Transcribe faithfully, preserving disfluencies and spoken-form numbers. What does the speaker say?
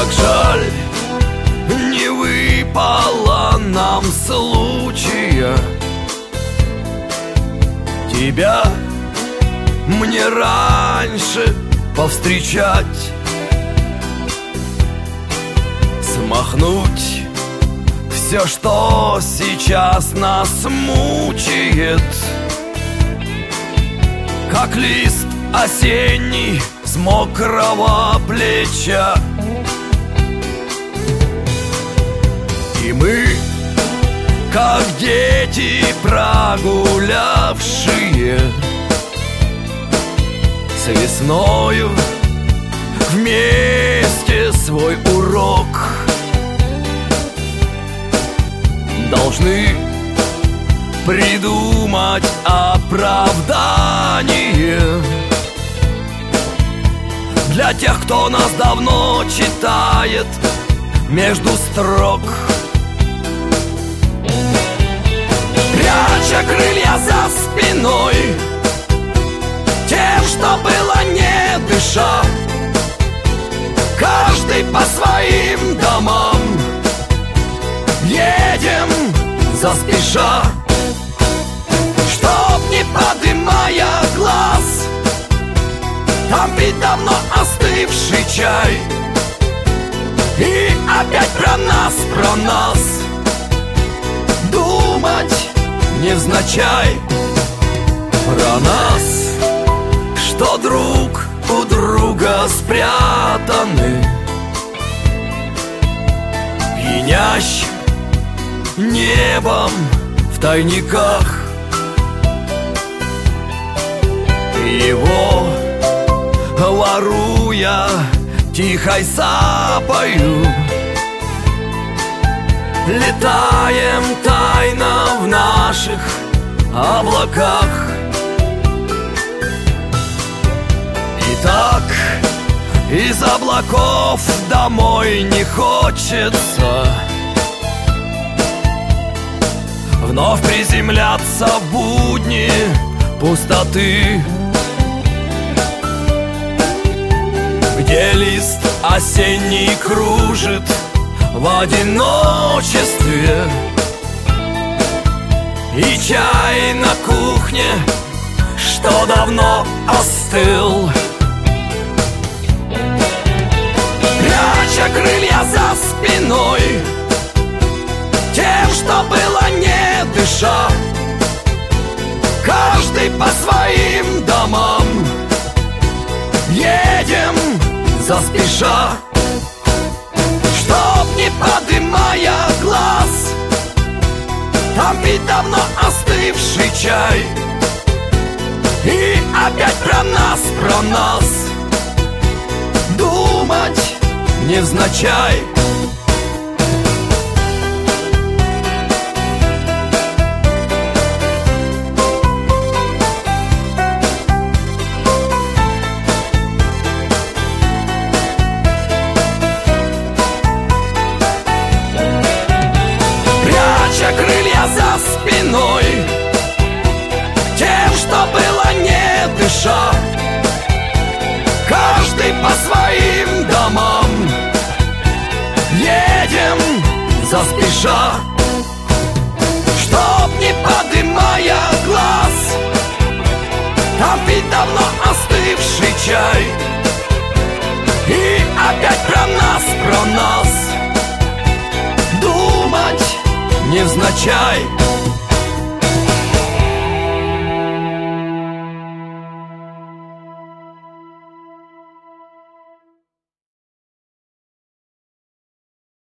Как жаль, не выпало нам случая тебя мне раньше повстречать, смахнуть все, что сейчас нас мучает, как лист осенний с мокрого плеча. И мы, как дети прогулявшие с весною вместе свой урок, должны придумать оправдание для тех, кто нас давно читает между строк. Пряча крылья за спиной, тем, что было не дыша, каждый по своим домам едем заспеша, чтоб не подымая глаз, там ведь давно остывший чай. И опять про нас, про нас думать невзначай, про нас, что друг у друга спрятаны пьянящим небом в тайниках. Его воруя тихой сапою, летаем тайно в наших облаках. И так из облаков домой не хочется вновь приземляться в будни пустоты, где лист осенний кружит в одиночестве, и чай на кухне, что давно остыл. Пряча крылья за спиной, тем, что было не дыша, каждый по своим домам едем заспеша, чтоб не подымая глаз, там ведь давно остывший чай. И опять про нас, про нас думать невзначай. Крылья за спиной, тем, что было не дыша, каждый по своим домам едем заспеша, чтоб не подымая глаз, там ведь давно остывший чай. И опять про нас, про нас думать невзначай.